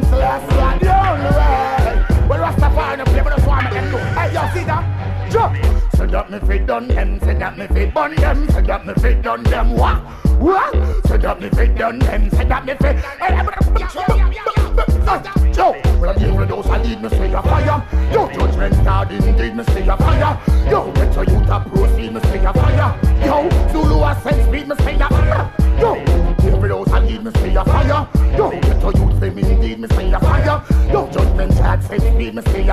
Selassie are the only way. Well, Rastafari no play, but that's why I can do. Hey, y'all see that? Jump. Say that me fit done them, say that me fit bun them, say that me fit done them. What? What? Say that me fit done them, say that me fit. Yo, well, I give those I need me say a fire. Yo, judgment God indeed me say a fire. Yo, get your youth to proceed me say a fire. Yo, Zulu ascend speed me say a fire. Yo, give those I need me say a fire. Yo, get your youth fame indeed me say a fire. Yo, judgment God say speed me say